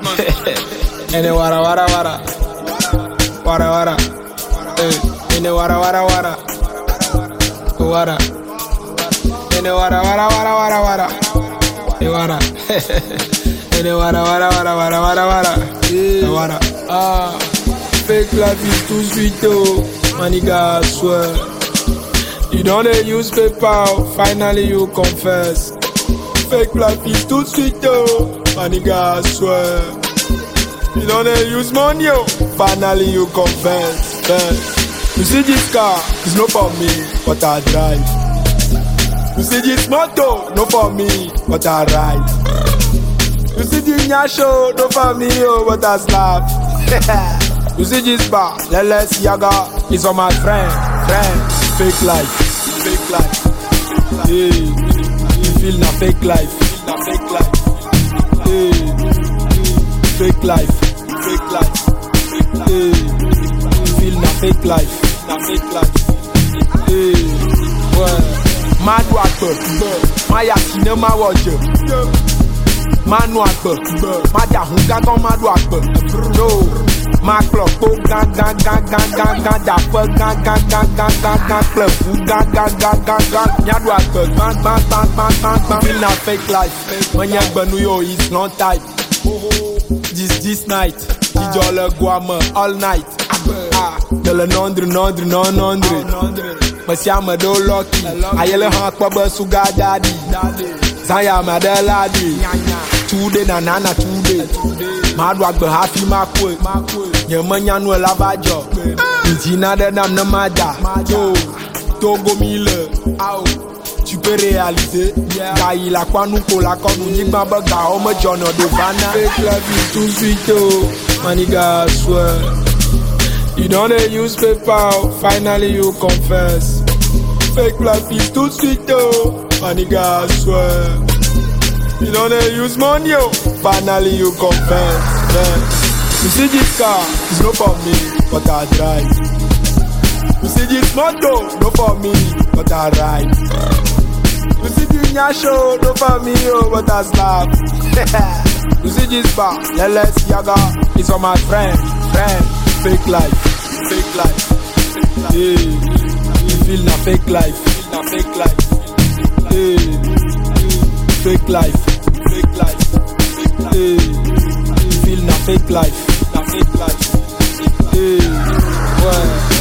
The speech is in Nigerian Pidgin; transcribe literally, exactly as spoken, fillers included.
Ene wara wara wara wara wara eh ene wara wara wara wara ene wara wara wara wara wara e wara ene wara wara wara wara wara wara e wara ah fake life is too sweet oh my nigga I swear you don't use PayPal finally you confess fake life is too sweet oh my nigga I swear you don't use money, oh. Finally you confess. Then, you see this car, it's not for me, but I drive. You see this motor, not for me, but I ride. You see this nyasho, not for me, oh, but I slap. You see this bar, Leles Yaga, is on my friend, friend. Fake life, fake life. Hey, you feel na fake life, feel na fake life. Hey. Fake life, fake life, hey. Feel na fake life, na fake life, hey. Ouais. Manu akbe, maya kine ma woje. Manu akbe, mada hunga kon manu akbe. No, ma clock go gang gang gang gang gang gang da pe gang gang gang gang gang gang club gang gang gang gang gang. Nyadu akbe, bang bang bang bang bang bang. Feel na fake life, when yagbe nu yo is not type. This this night, D J le guama all night. Ah, de le nondre nondre non nondre. Me siame do lucky. Ayele hank pa be sugar daddy. Zaya ma de ladi. Today na nana today. Ma do agbe happy ma kwe. Nye me nyanu la bajo. Ntina de dam na maja. Yo, Togo mille. Au. Tu peux réaliser, car il a quoi nous pour la con nous dit ma baga on me joint de vana. Fake life is too sweet oh, my nigga I swear. You don't use PayPal, finally you confess. Fake life is too sweet oh, my nigga I swear. You don't use money oh, finally you confess. Yeah. You see this car, it's not for me, but I drive. You see this motor, not for me, but I ride. You see this nyasho, no for me, oh, but I slap. You see this bar, Leles Yaga, it's on my friend, friend. Fake life, fake life. Hey, you feel na fake life, feel na fake life. Hey, fake life, fake life. Hey, you feel na fake life, na fake life. Hey, ouais.